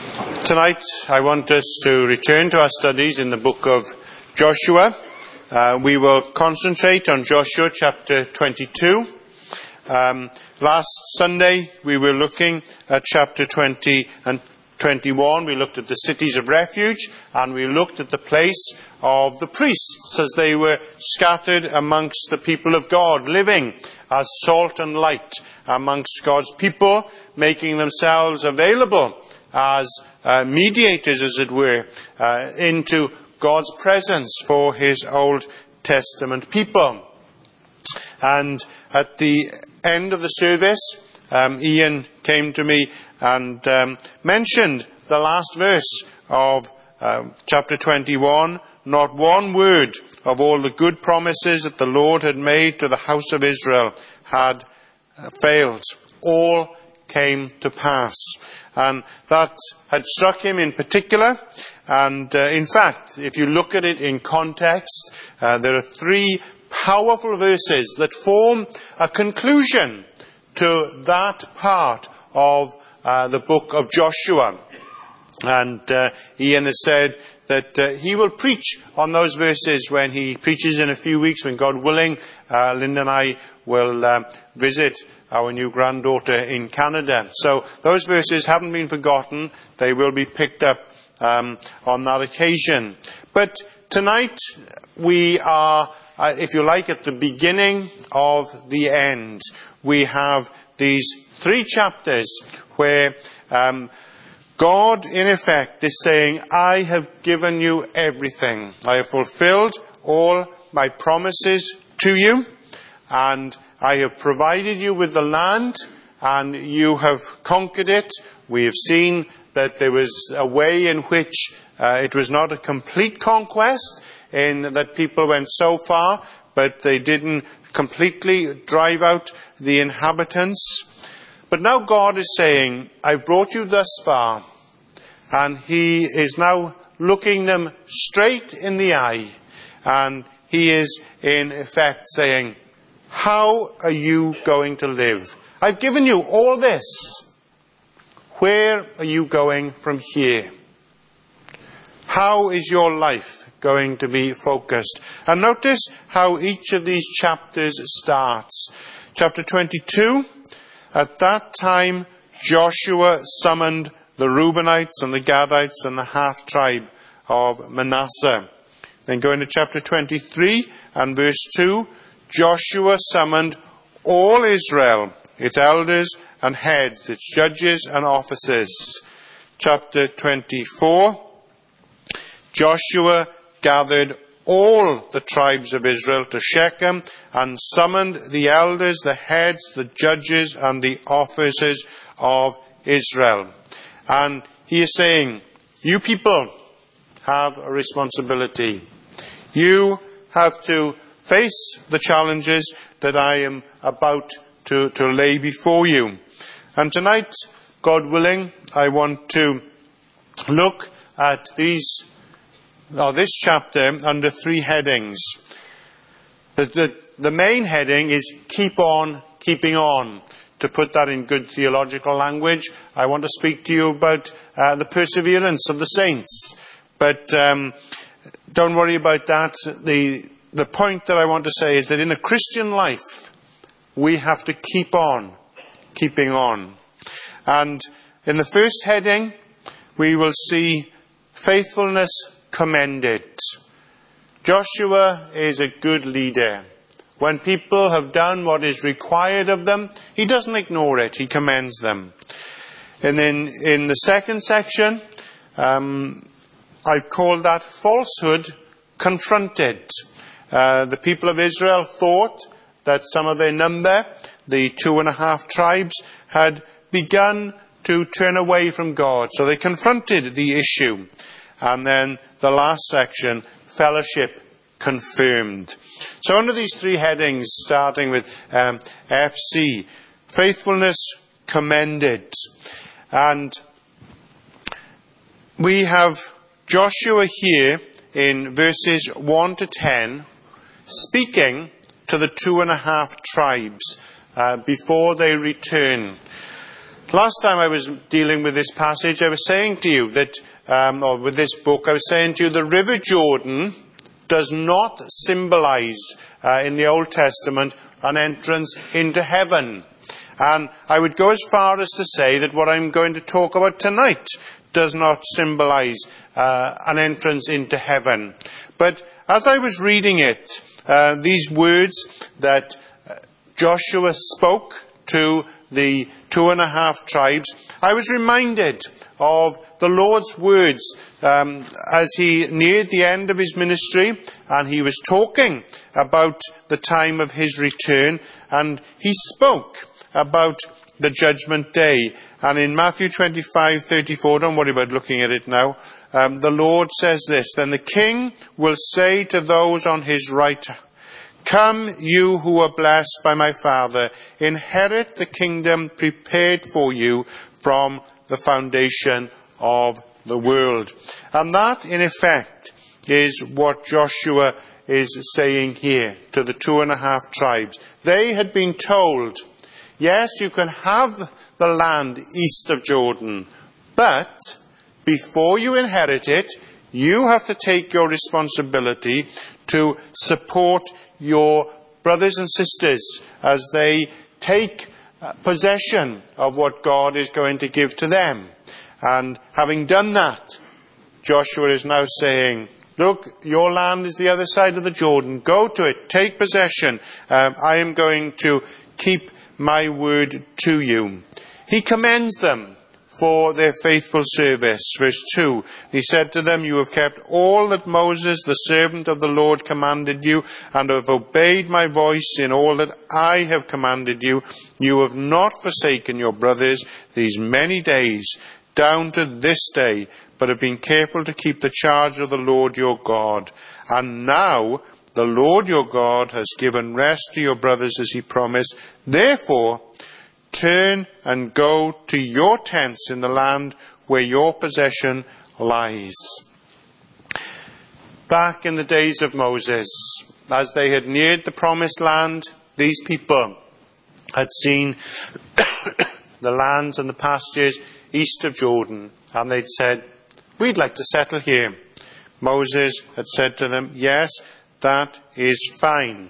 Tonight I want us to return to our studies in the book of Joshua. We will concentrate on Joshua chapter 22. Last Sunday we were looking at chapter 20 and 21. We looked at the cities of refuge and we looked at the place of the priests as they were scattered amongst the people of God, living as salt and light amongst God's people, making themselves available as mediators, as it were, into God's presence for his Old Testament people. And at the end of the service, Ian came to me and mentioned the last verse of chapter 21. Not one word of all the good promises that the Lord had made to the house of Israel had failed. All came to pass. And that had struck him in particular. And in fact, if you look at it in context, there are three powerful verses that form a conclusion to that part of the book of Joshua. And Ian has said that he will preach on those verses when he preaches in a few weeks, when God willing, Linda and I will visit our new granddaughter in Canada. So those verses haven't been forgotten. They will be picked up on that occasion. But tonight we are, if you like, at the beginning of the end. We have these three chapters where God, in effect, is saying, I have given you everything. I have fulfilled all my promises to you, and I have provided you with the land, and you have conquered it. We have seen that there was a way in which it was not a complete conquest, in that people went so far, but they didn't completely drive out the inhabitants. But now God is saying, I've brought you thus far, and he is now looking them straight in the eye, and he is in effect saying, how are you going to live? I've given you all this. Where are you going from here? How is your life going to be focused? And notice how each of these chapters starts. Chapter 22, at that time Joshua summoned the Reubenites and the Gadites and the half-tribe of Manasseh. Then go into chapter 23 and verse 2, Joshua summoned all Israel, its elders and heads, its judges and officers. Chapter 24, Joshua gathered all the tribes of Israel to Shechem and summoned the elders, the heads, the judges and the officers of Israel. And he is saying, you people have a responsibility. You have to face the challenges that I am about to lay before you. And tonight, God willing, I want to look at this chapter under three headings. The main heading is keep on keeping on. To put that in good theological language, I want to speak to you about the perseverance of the saints. But don't worry about that. The point that I want to say is that in the Christian life, we have to keep on keeping on. And in the first heading, we will see faithfulness commended. Joshua is a good leader. When people have done what is required of them, he doesn't ignore it. He commends them. And then in the second section, I've called that falsehood confronted. The people of Israel thought that some of their number, the 2.5 tribes, had begun to turn away from God. So they confronted the issue. And then the last section, fellowship confirmed. So under these three headings, starting with FC, faithfulness commended. And we have Joshua here in verses 1 to 10 speaking to the 2.5 tribes before they return. Last time I was dealing with this passage, I was saying to you that, or with this book, I was saying to you the River Jordan does not symbolize in the Old Testament an entrance into heaven. And I would go as far as to say that what I'm going to talk about tonight does not symbolize an entrance into heaven. But as I was reading it, these words that Joshua spoke to the 2.5 tribes, I was reminded of the Lord's words as he neared the end of his ministry, and he was talking about the time of his return, and he spoke about the judgment day. And in Matthew 25:34, don't worry about looking at it now, the Lord says this, "Then the king will say to those on his right, 'Come, you who are blessed by my Father, inherit the kingdom prepared for you from the foundation of the world.'" And that, in effect, is what Joshua is saying here to the 2.5 tribes. They had been told, yes, you can have the land east of Jordan, but before you inherit it, you have to take your responsibility to support your brothers and sisters as they take possession of what God is going to give to them. And having done that, Joshua is now saying, look, your land is the other side of the Jordan. Go to it. Take possession. I am going to keep my word to you. He commends them for their faithful service. Verse 2, he said to them, "You have kept all that Moses, the servant of the Lord, commanded you, and have obeyed my voice in all that I have commanded you. You have not forsaken your brothers these many days, down to this day, but have been careful to keep the charge of the Lord your God. And now the Lord your God has given rest to your brothers as he promised. Therefore, turn and go to your tents in the land where your possession lies." Back in the days of Moses, as they had neared the promised land, these people had seen the lands and the pastures east of Jordan, and they'd said, "We'd like to settle here." Moses had said to them, "Yes, that is fine,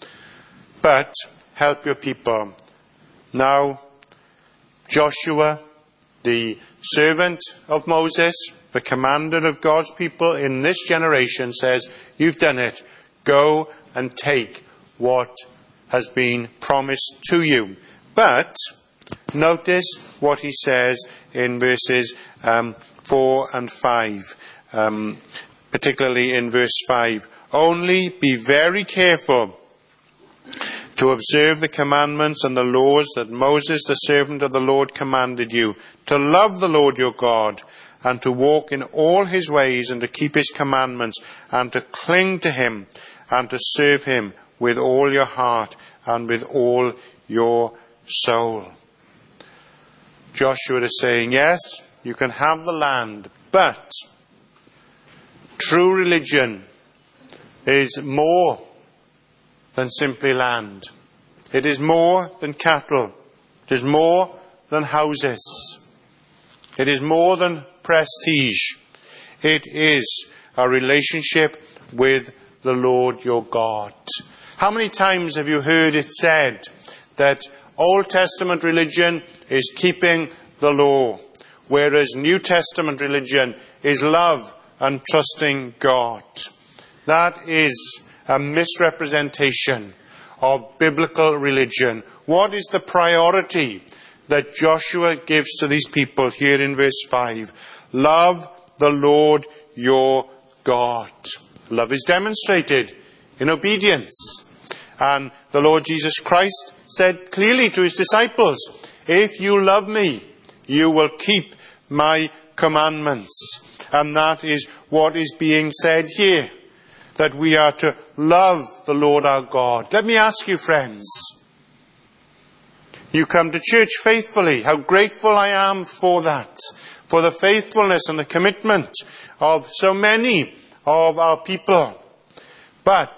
but help your people." Now, Joshua, the servant of Moses, the commander of God's people in this generation, says, "You've done it. Go and take what has been promised to you." But notice what he says in verses 4 and 5, particularly in verse 5. "Only be very careful to observe the commandments and the laws that Moses, the servant of the Lord, commanded you, to love the Lord your God, and to walk in all his ways, and to keep his commandments, and to cling to him, and to serve him with all your heart and with all your soul." Joshua is saying, yes, you can have the land, but true religion is more than simply land. It is more than cattle. It is more than houses. It is more than prestige. It is a relationship with the Lord your God. How many times have you heard it said that Old Testament religion is keeping the law, whereas New Testament religion is love and trusting God? That is a misrepresentation of biblical religion. What is the priority that Joshua gives to these people here in verse 5? Love the Lord your God. Love is demonstrated in obedience. And the Lord Jesus Christ said clearly to his disciples, "If you love me, you will keep my commandments." And that is what is being said here, that we are to love the Lord our God. Let me ask you, friends, you come to church faithfully. How grateful I am for that, for the faithfulness and the commitment of so many of our people. But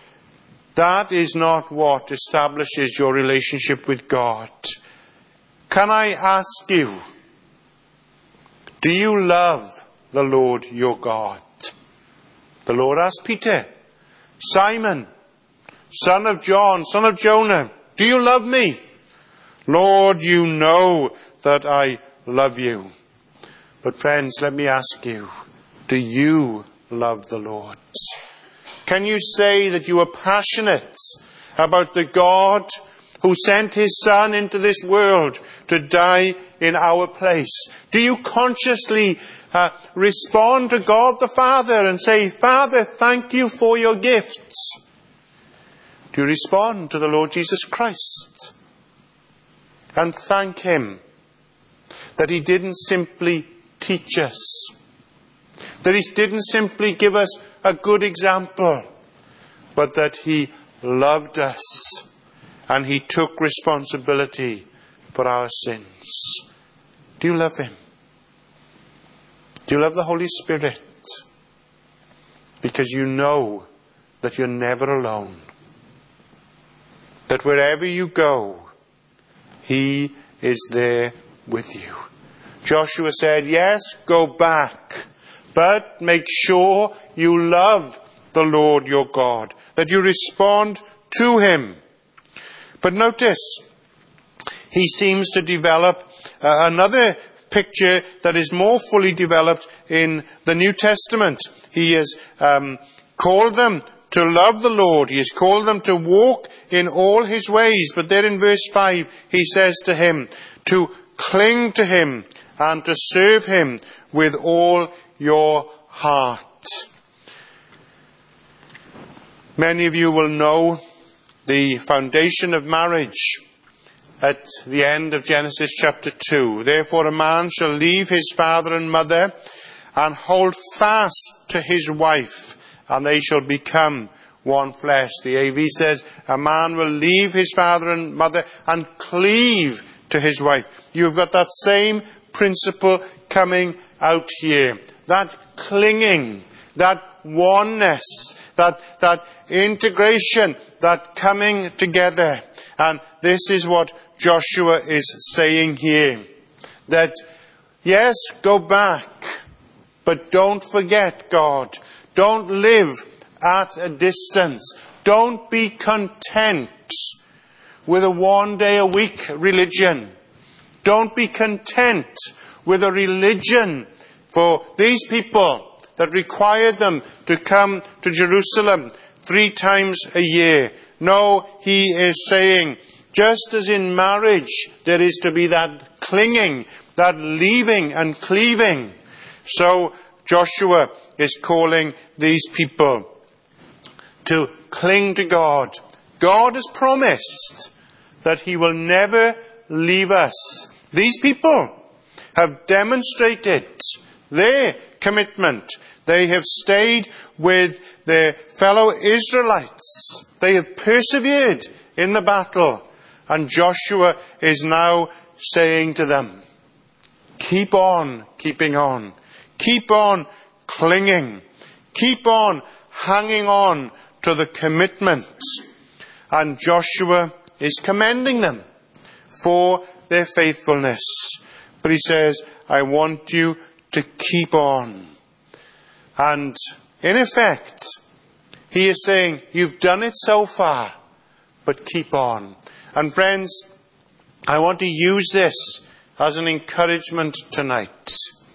that is not what establishes your relationship with God. Can I ask you, do you love the Lord your God? The Lord asked Peter, Simon, son of John, son of Jonah, do you love me? Lord, you know that I love you. But friends, let me ask you, do you love the Lord? Can you say that you are passionate about the God who sent his Son into this world to die in our place? Do you consciously respond to God the Father and say, Father, thank you for your gifts? Do you respond to the Lord Jesus Christ and thank him that he didn't simply teach us, that he didn't simply give us a good example, but that he loved us and he took responsibility for our sins? Do you love him? Do you love the Holy Spirit? Because you know that you're never alone. That wherever you go, he is there with you. Joshua said, yes, go back, but make sure you love the Lord your God, that you respond to him. But notice, he seems to develop another picture that is more fully developed in the New Testament. He has called them to love the Lord. He has called them to walk in all his ways. But there in verse 5, he says to him to cling to him and to serve him with all your heart. Many of you will know the foundation of marriage at the end of Genesis chapter 2. Therefore a man shall leave his father and mother and hold fast to his wife, and they shall become one flesh. The AV says a man will leave his father and mother and cleave to his wife. You've got that same principle coming out here. That clinging, that oneness, that integration, that coming together. And this is what Joshua is saying here. That, yes, go back, but don't forget God. Don't live at a distance. Don't be content with a one day a week religion. Don't be content with a religion for these people that required them to come to Jerusalem 3 times a year. No, he is saying, just as in marriage there is to be that clinging, that leaving and cleaving, so Joshua is calling these people to cling to God. God has promised that he will never leave us. These people have demonstrated their commitment. They have stayed with their fellow Israelites. They have persevered in the battle. And Joshua is now saying to them, keep on keeping on. Keep on clinging. Keep on hanging on to the commitment. And Joshua is commending them for their faithfulness. But he says, I want you to keep on. And in effect, he is saying, you've done it so far, but keep on. And friends, I want to use this as an encouragement tonight.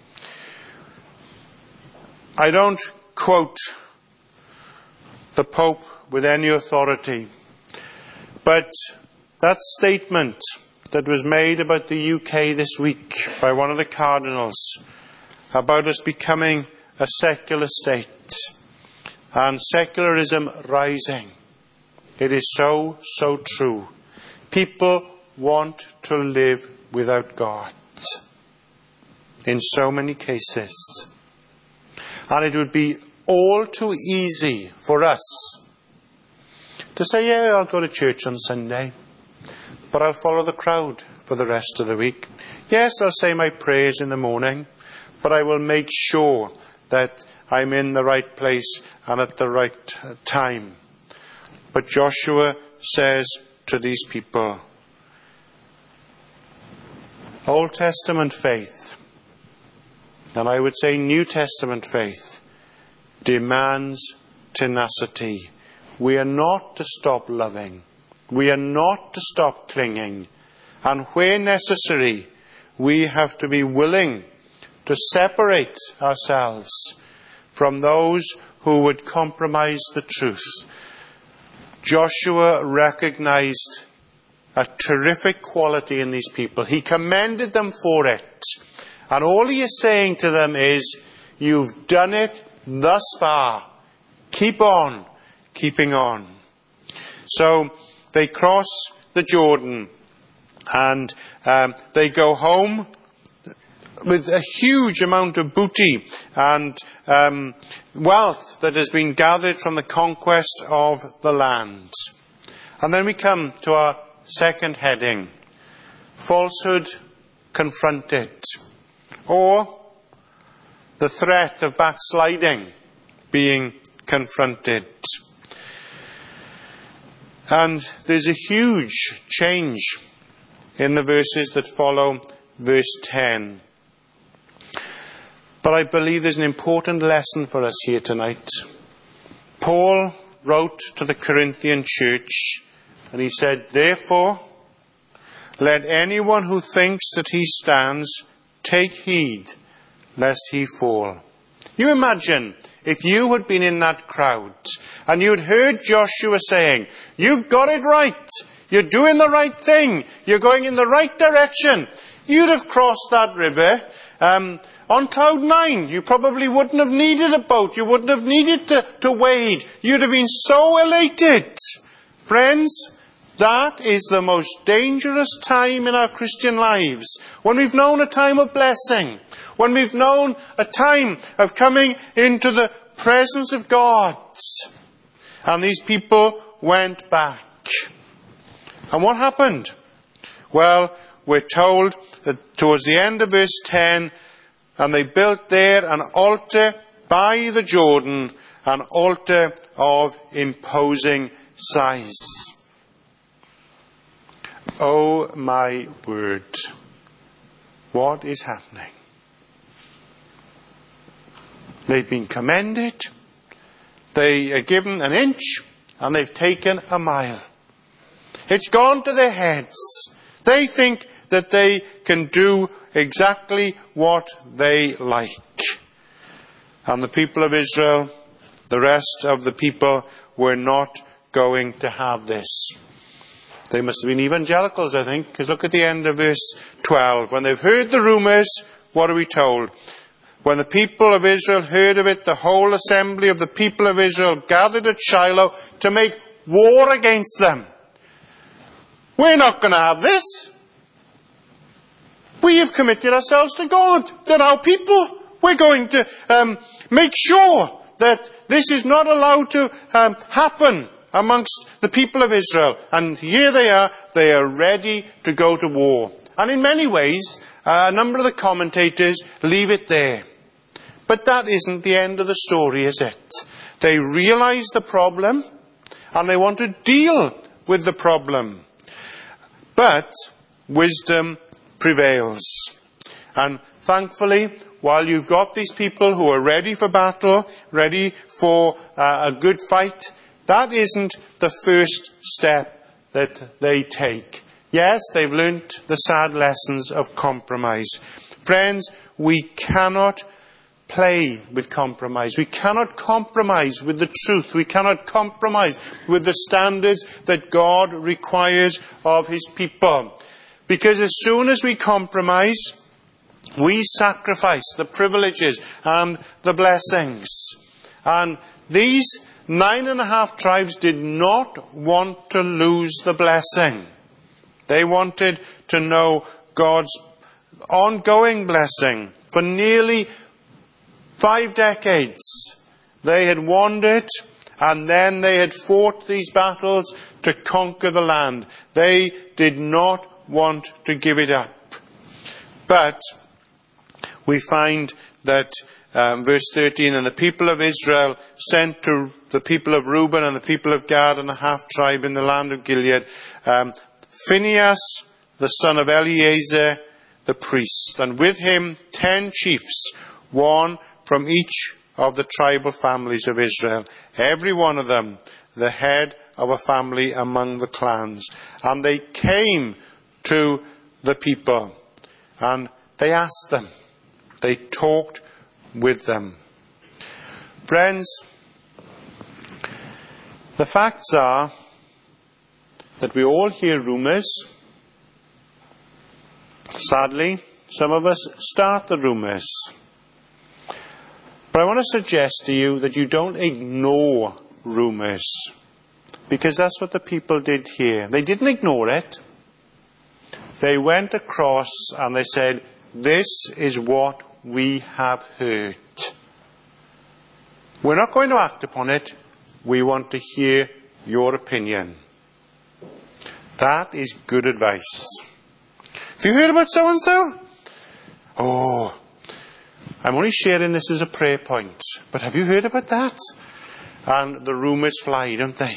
I don't quote the Pope with any authority, but that statement that was made about the UK this week by one of the cardinals about us becoming a secular state and secularism rising, it is so, so true. People want to live without God in so many cases. And it would be all too easy for us to say, yeah, I'll go to church on Sunday, but I'll follow the crowd for the rest of the week. Yes, I'll say my prayers in the morning, but I will make sure that I'm in the right place and at the right time. But Joshua says to these people, Old Testament faith, and I would say New Testament faith, demands tenacity. We are not to stop loving. We are not to stop clinging. And where necessary, we have to be willing to separate ourselves from those who would compromise the truth. Joshua recognized a terrific quality in these people. He commended them for it. And all he is saying to them is, you've done it thus far. Keep on keeping on. So they cross the Jordan and they go home with a huge amount of booty and wealth that has been gathered from the conquest of the land. And then we come to our second heading, falsehood confronted, or the threat of backsliding being confronted. And there's a huge change in the verses that follow verse 10. But I believe there's an important lesson for us here tonight. Paul wrote to the Corinthian church and he said, therefore, let anyone who thinks that he stands take heed lest he fall. You imagine if you had been in that crowd and you had heard Joshua saying, you've got it right, you're doing the right thing, you're going in the right direction. You'd have crossed that river on cloud 9. You probably wouldn't have needed a boat. You wouldn't have needed to wade. You'd have been so elated. Friends, that is the most dangerous time in our Christian lives. When we've known a time of blessing. When we've known a time of coming into the presence of God. And these people went back. And what happened? Well, we're told that towards the end of verse 10, and they built there an altar by the Jordan, an altar of imposing size. Oh my word. What is happening? They've been commended. They are given an inch and they've taken a mile. It's gone to their heads. They think that they can do exactly what they like. And the people of Israel, the rest of the people, were not going to have this. They must have been evangelicals, I think, because look at the end of verse 12. When they've heard the rumours, what are we told? When the people of Israel heard of it, the whole assembly of the people of Israel gathered at Shiloh to make war against them. We're not going to have this. We have committed ourselves to God. They're our people. We're going to make sure that this is not allowed to happen amongst the people of Israel. And here they are ready to go to war. And in many ways, a number of the commentators leave it there. But that isn't the end of the story, is it? They realize the problem and they want to deal with the problem. But wisdom prevails. And thankfully, while you've got these people who are ready for battle, ready for a good fight, that isn't the first step that they take. Yes, they've learnt the sad lessons of compromise. Friends, we cannot play with compromise. We cannot compromise with the truth. We cannot compromise with the standards that God requires of his people. Because as soon as we compromise, we sacrifice the privileges and the blessings. And these 9.5 tribes did not want to lose the blessing. They wanted to know God's ongoing blessing. For nearly 5 decades, they had wandered and then they had fought these battles to conquer the land. They did not want to give it up. But we find that verse 13, and the people of Israel sent to the people of Reuben and the people of Gad and the half-tribe in the land of Gilead, Phinehas, the son of Eleazar, the the priest, and with him 10 chiefs, one from each of the tribal families of Israel, every one of them the head of a family among the clans. And they came to the people, and they asked them. They talked with them. Friends, the facts are that we all hear rumours. Sadly, some of us start the rumours. But I want to suggest to you that you don't ignore rumours, because that's what the people did here. They didn't ignore it. They went across and they said, this is what we have heard. We're not going to act upon it. We want to hear your opinion. That is good advice. Have you heard about so-and-so? Oh, I'm only sharing this as a prayer point, but have you heard about that? And the rumours fly, don't they?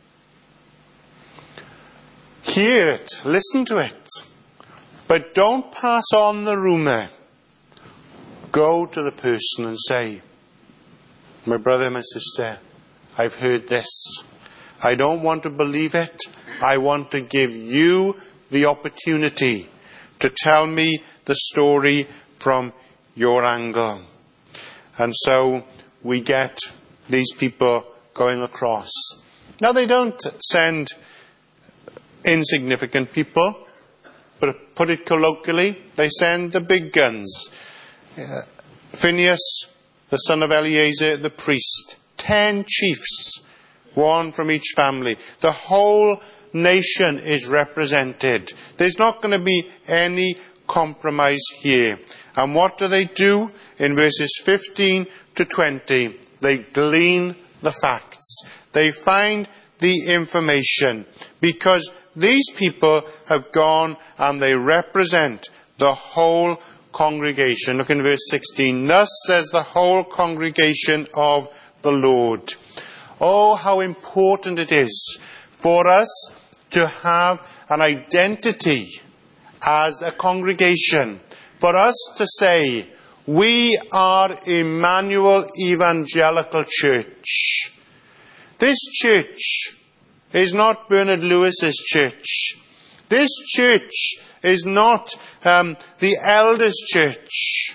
Hear it, listen to it, but don't pass on the rumour. Go to the person and say, my brother, my sister, I've heard this. I don't want to believe it. I want to give you the opportunity to tell me the story from your angle. And so we get these people going across. Now, they don't send insignificant people, but put it colloquially, they send the big guns. Phinehas, the son of Eleazar, the priest. 10 chiefs, one from each family. The whole nation is represented. There's not going to be any compromise here. And what do? In verses 15 to 20, they glean the facts. They find the information, because these people have gone and they represent the whole congregation. Look in verse 16. Thus says the whole congregation of the Lord. Oh, how important it is for us to have an identity as a congregation. For us to say, we are Emmanuel Evangelical Church. This church is not Bernard Lewis's church. This church is not the elders' church.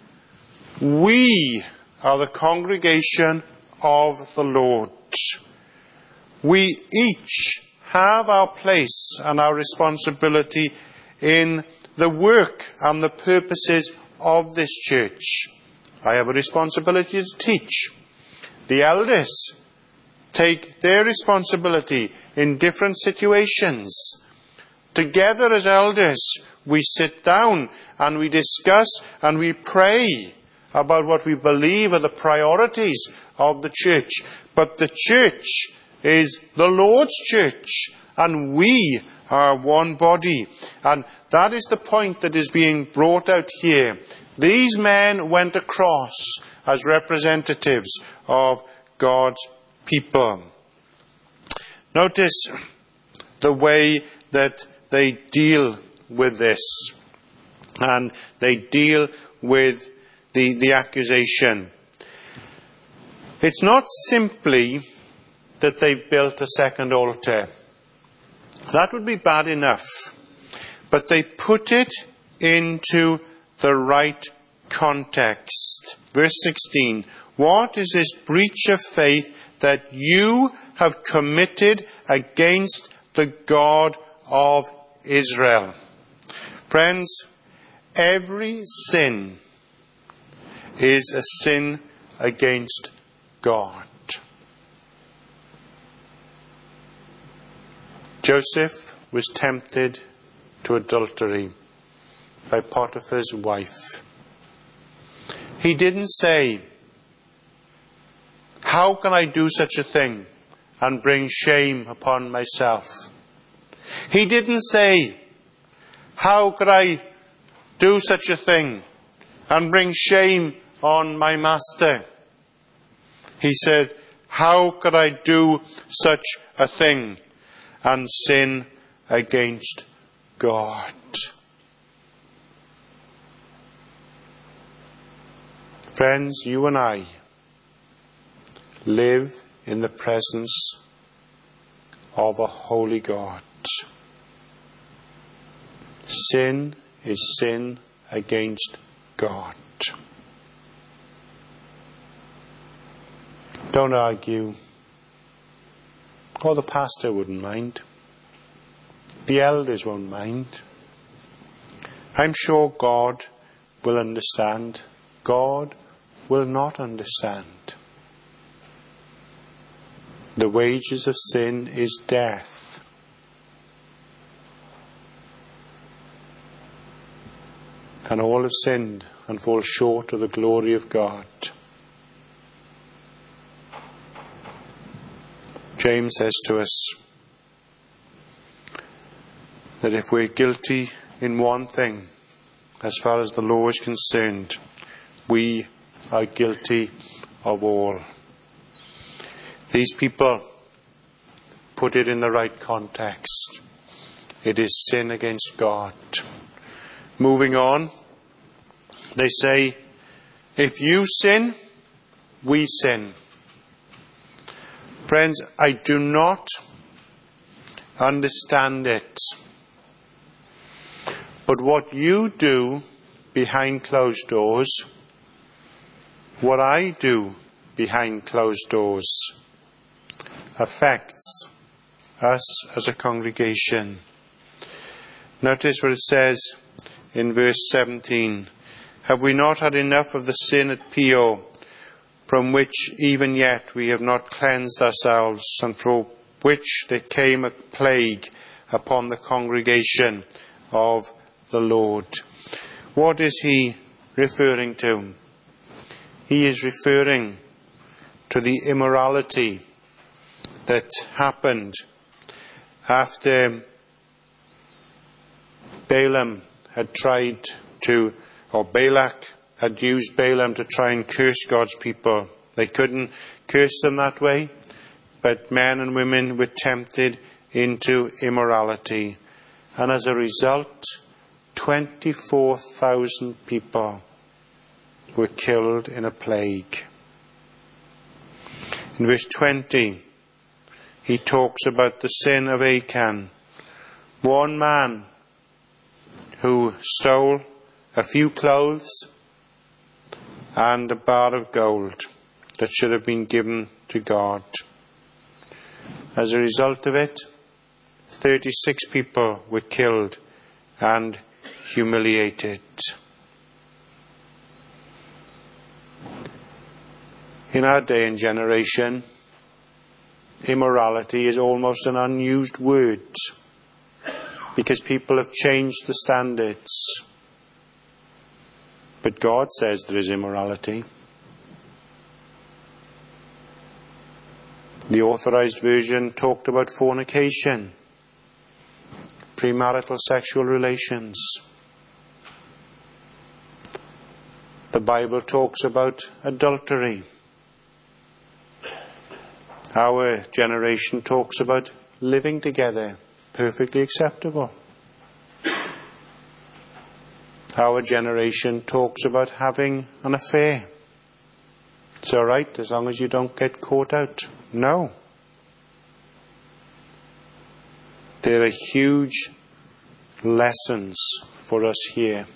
We are the congregation of the Lord. We each have our place and our responsibility in the work and the purposes of this church. I have a responsibility to teach. The elders take their responsibility in different situations. Together as elders, we sit down and we discuss and we pray about what we believe are the priorities of the church. But the church is the Lord's church, and we are one body. And that is the point that is being brought out here. These men went across as representatives of God's people. Notice the way that they deal with this. And they deal with the accusation. It's not simply that they've built a second altar. That would be bad enough. But they put it into the right context. Verse 16. What is this breach of faith that you have committed against the God of Israel? Friends, every sin is a sin against God. Joseph was tempted to adultery by Potiphar's wife. He didn't say, how can I do such a thing and bring shame upon myself? He didn't say, how could I do such a thing and bring shame on my master? He said, how could I do such a thing and sin against God? Friends, you and I live in the presence of a holy God. Sin is sin against God. Don't argue. Or the pastor wouldn't mind. The elders won't mind. I'm sure God will understand. God will not understand. The wages of sin is death. And all have sinned and fall short of the glory of God. James says to us that if we're guilty in one thing, as far as the law is concerned, we are guilty of all. These people put it in the right context. It is sin against God. Moving on, they say, if you sin, we sin. Friends, I do not understand it. But what you do behind closed doors, what I do behind closed doors, affects us as a congregation. Notice what it says in verse 17. Have we not had enough of the sin at Peor, from which even yet we have not cleansed ourselves, and for which there came a plague upon the congregation of the Lord? What is he referring to? He is referring to the immorality that happened after Balak had used Balaam to try and curse God's people. They couldn't curse them that way, but men and women were tempted into immorality. And as a result, 24,000 people were killed in a plague. In verse 20, he talks about the sin of Achan, one man who stole a few clothes and a bar of gold that should have been given to God. As a result of it, 36 people were killed and humiliated. In our day and generation, immorality is almost an unused word because people have changed the standards. But God says there is immorality. The Authorized Version talked about fornication, premarital sexual relations. The Bible talks about adultery. Our generation talks about living together, perfectly acceptable. Our generation talks about having an affair. It's all right as long as you don't get caught out. No. There are huge lessons for us here.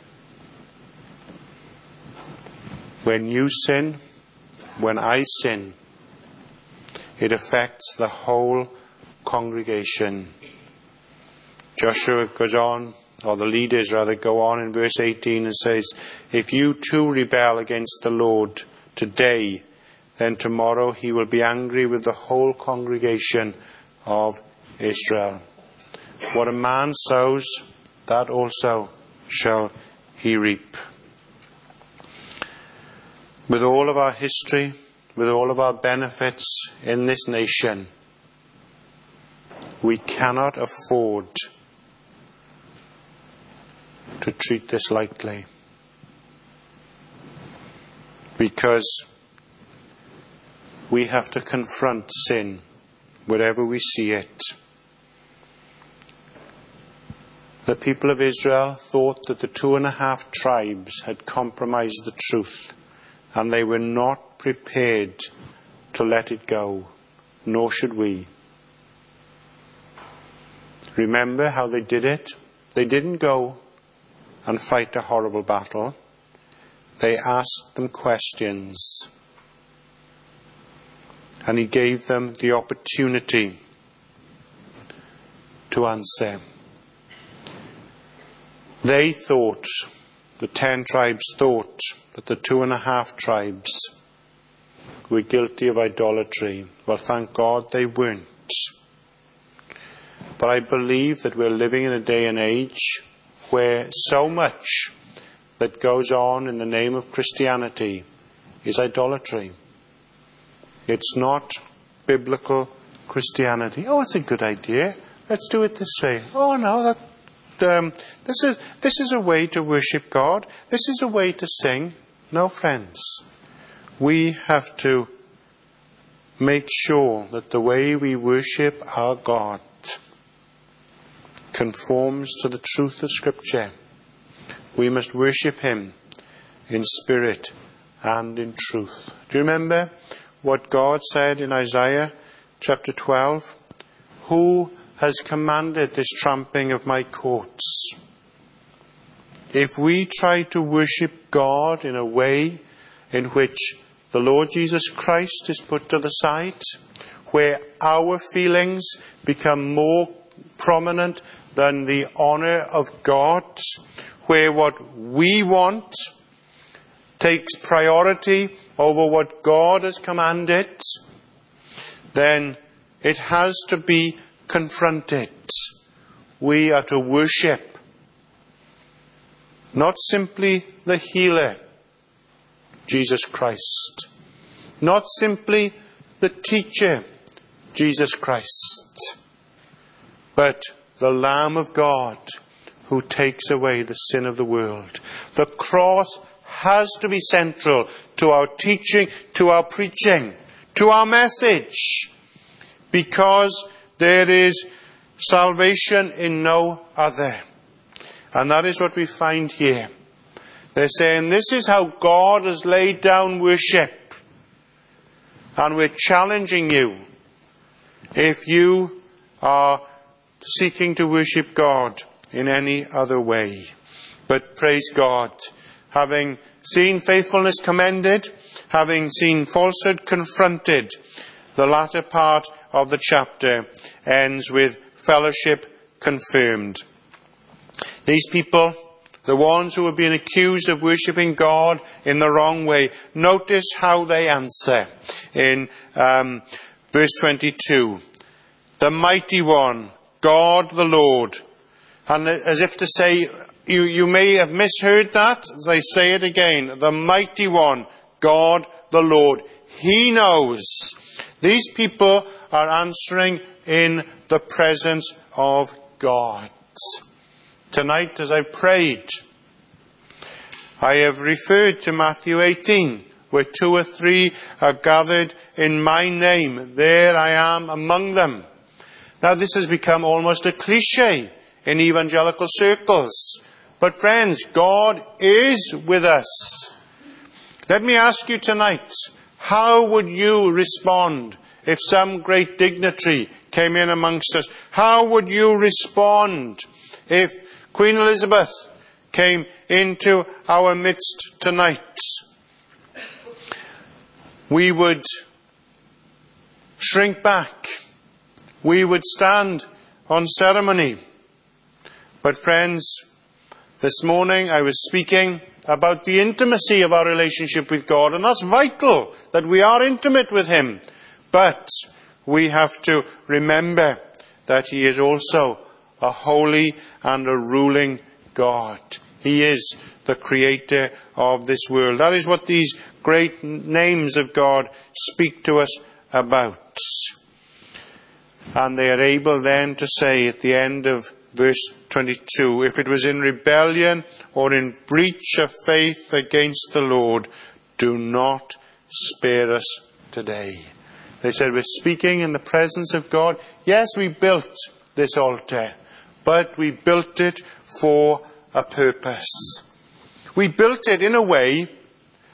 When you sin, when I sin, it affects the whole congregation. Joshua goes on, or the leaders rather go on in verse 18 and says, if you too rebel against the Lord today, then tomorrow he will be angry with the whole congregation of Israel. What a man sows, that also shall he reap. With all of our history, with all of our benefits in this nation, we cannot afford to treat this lightly. Because we have to confront sin wherever we see it. The people of Israel thought that the 2.5 tribes had compromised the truth. and they were not prepared to let it go, nor should we. Remember how they did it? They didn't go and fight a horrible battle. They asked them questions, and he gave them the opportunity to answer. They thought, the 10 tribes thought, that the 2.5 tribes were guilty of idolatry. Well, thank God they weren't. But I believe that we're living in a day and age where so much that goes on in the name of Christianity is idolatry. It's not biblical Christianity. Oh, it's a good idea. Let's do it this way. Oh no, this is a way to worship God. This is a way to sing. No, friends. We have to make sure that the way we worship our God conforms to the truth of Scripture. We must worship him in spirit and in truth. Do you remember what God said in Isaiah chapter 12? Who has commanded this tramping of my courts? If we try to worship God in a way in which the Lord Jesus Christ is put to the side, where our feelings become more prominent than the honour of God, where what we want takes priority over what God has commanded, then it has to be confronted. We are to worship not simply the healer, Jesus Christ, not simply the teacher, Jesus Christ, but the Lamb of God who takes away the sin of the world. The cross has to be central to our teaching, to our preaching, to our message, because there is salvation in no other. And that is what we find here. They're saying this is how God has laid down worship. And we're challenging you, if you are seeking to worship God in any other way. But praise God, having seen faithfulness commended, having seen falsehood confronted, the latter part of the chapter ends with fellowship confirmed. These people, the ones who are being accused of worshipping God in the wrong way, notice how they answer in verse 22. The mighty one, God the Lord. And as if to say, you may have misheard that, as I say it again. The mighty one, God the Lord. He knows. These people are answering in the presence of God. Tonight, as I prayed, I have referred to Matthew 18, where 2 or 3 are gathered in my name. There I am among them. Now, this has become almost a cliche in evangelical circles. But friends, God is with us. Let me ask you tonight, how would you respond if some great dignitary came in amongst us? How would you respond if Queen Elizabeth came into our midst tonight? We would shrink back. We would stand on ceremony. But friends, this morning I was speaking about the intimacy of our relationship with God, and that's vital, that we are intimate with him. But we have to remember that he is also a holy and a ruling God. He is the creator of this world. That is what these great names of God speak to us about. And they are able then to say at the end of verse 22, if it was in rebellion or in breach of faith against the Lord, do not spare us today. They said, we're speaking in the presence of God. Yes, we built this altar, but we built it for a purpose. We built it in a way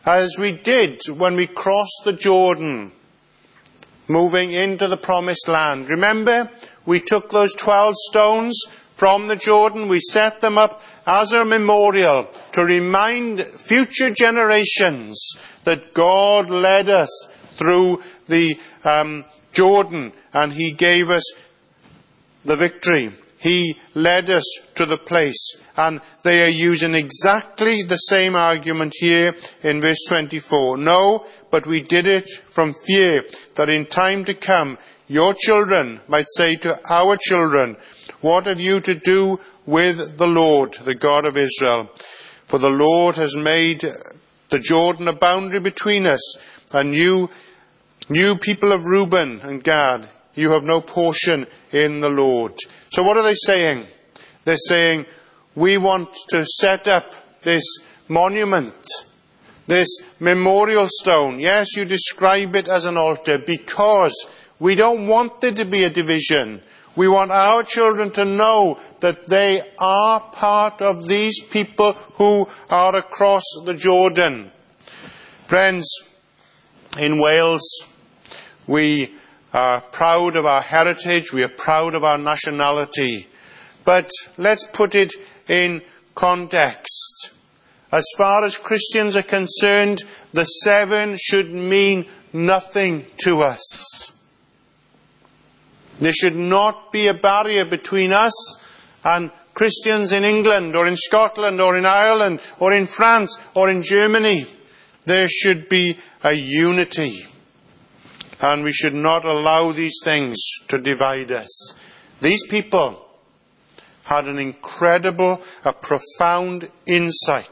as we did when we crossed the Jordan, moving into the promised land. Remember, we took those 12 stones from the Jordan, we set them up as a memorial to remind future generations that God led us through the Jordan and He gave us the victory. He led us to the place. And they are using exactly the same argument here in verse 24. No, but we did it from fear that in time to come your children might say to our children, what have you to do with the Lord, the God of Israel? For the Lord has made the Jordan a boundary between us, and you people of Reuben and Gad, you have no portion in the Lord. So what are they saying? They're saying, we want to set up this monument, this memorial stone. Yes, you describe it as an altar because we don't want there to be a division. We want our children to know that they are part of these people who are across the Jordan. Friends, in Wales, we are proud of our heritage, we are proud of our nationality. But let's put it in context. As far as Christians are concerned, the 7 should mean nothing to us. There should not be a barrier between us and Christians in England or in Scotland or in Ireland or in France or in Germany. There should be a unity. And we should not allow these things to divide us. These people had an incredible, a profound insight.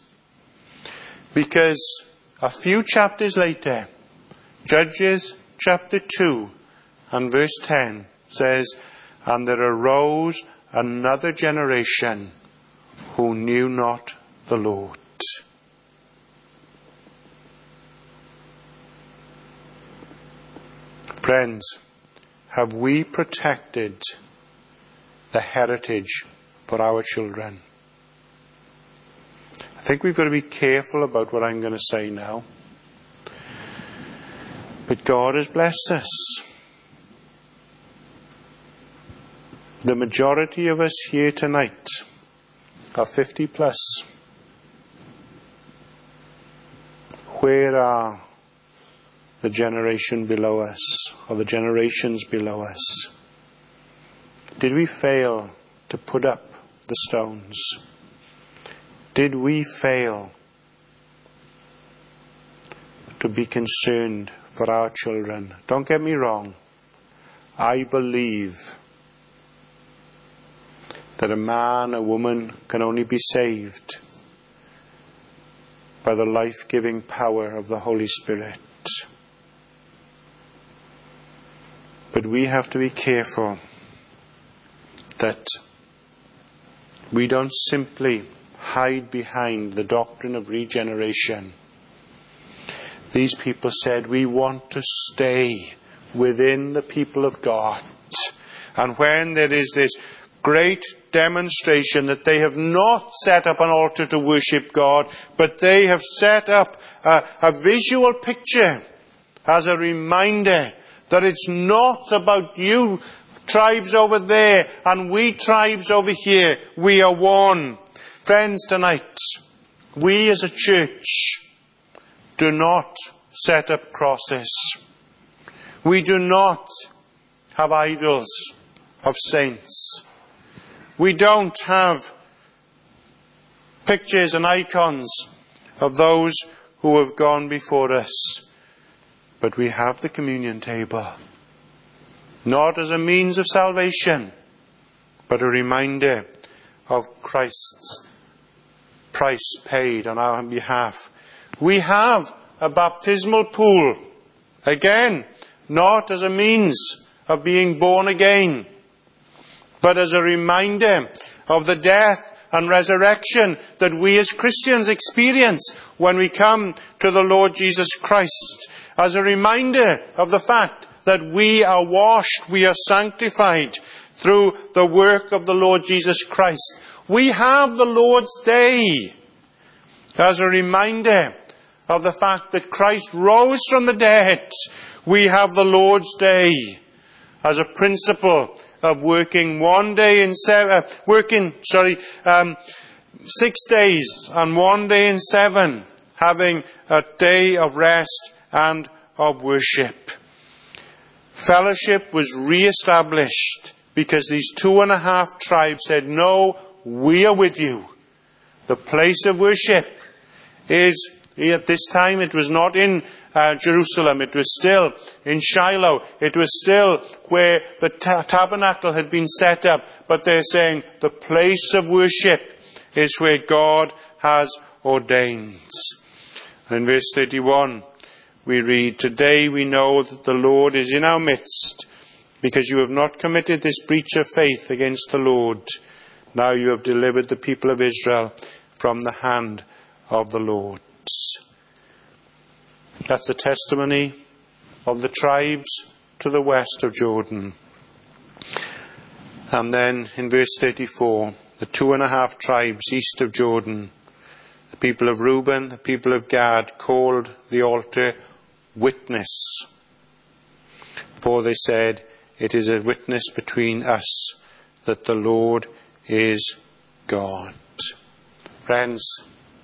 Because a few chapters later, Judges chapter 2 and verse 10 says, and there arose another generation who knew not the Lord. Friends, have we protected the heritage for our children? I think we've got to be careful about what I'm going to say now. But God has blessed us. The majority of us here tonight are 50 plus. Where are the generation below us, or the generations below us? Did we fail to put up the stones? Did we fail to be concerned for our children? Don't get me wrong. I believe that a man, a woman can only be saved by the life-giving power of the Holy Spirit. But we have to be careful that we don't simply hide behind the doctrine of regeneration. These people said, we want to stay within the people of God. And when there is this great demonstration that they have not set up an altar to worship God, but they have set up a visual picture as a reminder that it's not about you tribes over there and we tribes over here. We are one. Friends, tonight, we as a church do not set up crosses. We do not have idols of saints. We don't have pictures and icons of those who have gone before us. But we have the communion table, not as a means of salvation, but a reminder of Christ's price paid on our behalf. We have a baptismal pool, again, not as a means of being born again, but as a reminder of the death and resurrection that we as Christians experience when we come to the Lord Jesus Christ, as a reminder of the fact that we are washed, we are sanctified through the work of the Lord Jesus Christ. We have the Lord's Day as a reminder of the fact that Christ rose from the dead, we have the Lord's Day as a principle of working 6 days and 1 day in 7, having a day of rest and of worship. Fellowship was re-established because these 2.5 tribes said, no, we are with you. The place of worship is, at this time, it was not in Jerusalem. It was still in Shiloh. It was still where the tabernacle had been set up. But they're saying the place of worship is where God has ordained. And in verse 31, we read, today we know that the Lord is in our midst, because you have not committed this breach of faith against the Lord. Now you have delivered the people of Israel from the hand of the Lord. That's the testimony of the tribes to the west of Jordan. And then in verse 34, the 2.5 tribes east of Jordan, the people of Reuben, the people of Gad, called the altar witness. For they said, it is a witness between us that the Lord is God. Friends,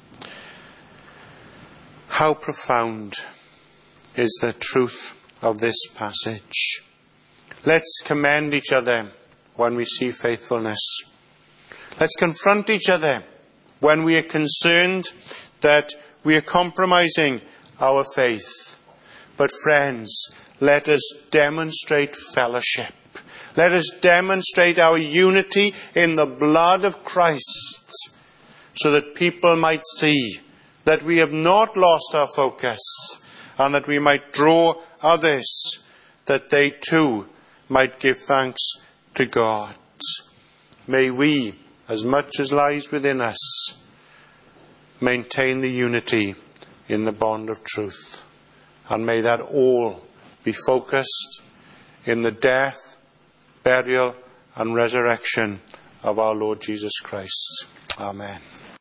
how profound is the truth of this passage. Let's commend each other when we see faithfulness. Let's confront each other when we are concerned that we are compromising our faith. But friends, let us demonstrate fellowship. Let us demonstrate our unity in the blood of Christ, so that people might see that we have not lost our focus, and that we might draw others, that they too might give thanks to God. May we, as much as lies within us, maintain the unity in the bond of truth. And may that all be focused in the death, burial, and resurrection of our Lord Jesus Christ. Amen.